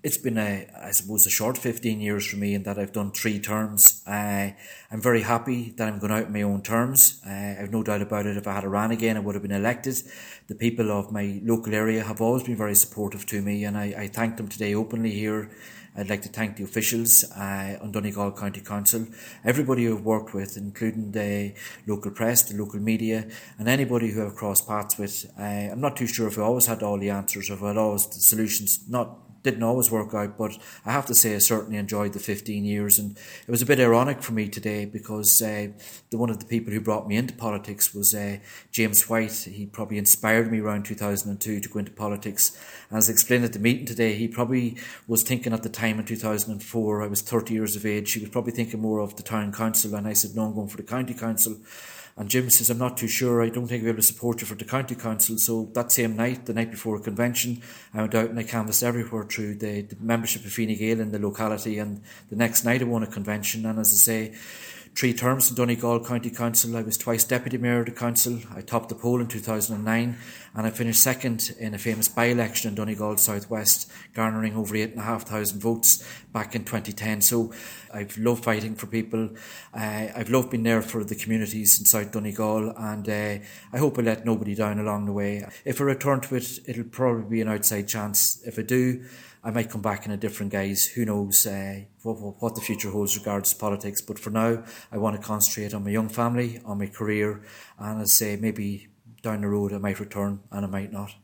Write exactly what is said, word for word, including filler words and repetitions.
it's been a, I suppose, a short fifteen years for me in that I've done three terms. Uh, I'm very happy that I'm going out on my own terms. Uh, I've no doubt about it. If I had a ran again, I would have been elected. The people of my local area have always been very supportive to me, and I, I thank them today openly here. I'd like to thank the officials uh, on Donegal County Council, everybody who I've worked with, including the local press, the local media, and anybody who I've crossed paths with. Uh, I'm not too sure if I always had all the answers, or if I had always the solutions. Not didn't always work out, but I have to say I certainly enjoyed the fifteen years, and it was a bit ironic for me today because uh, the one of the people who brought me into politics was uh, James White. He probably inspired me around two thousand two to go into politics. And as I explained at the meeting today, he probably was thinking at the time in two thousand four, I was thirty years of age, he was probably thinking more of the town council, and I said, no, I'm going for the county council. And Jim says, I'm not too sure, I don't think I'll be able to support you for the county council. So that same night, the night before a convention, I went out and I canvassed everywhere through the, the membership of Fine Gael in the locality, and the next night I won a convention. And as I say, three terms in Donegal County Council. I was twice Deputy Mayor of the Council. I topped the poll in two thousand nine, and I finished second in a famous by-election in Donegal South West, garnering over eight thousand five hundred votes back in twenty ten. So I've loved fighting for people. Uh, I've loved being there for the communities in South Donegal, and uh, I hope I let nobody down along the way. If I return to it, it'll probably be an outside chance. If I do, I might come back in a different guise. Who knows uh, what, what the future holds regards to politics. But for now, I want to concentrate on my young family, on my career, and as I say, maybe down the road I might return and I might not.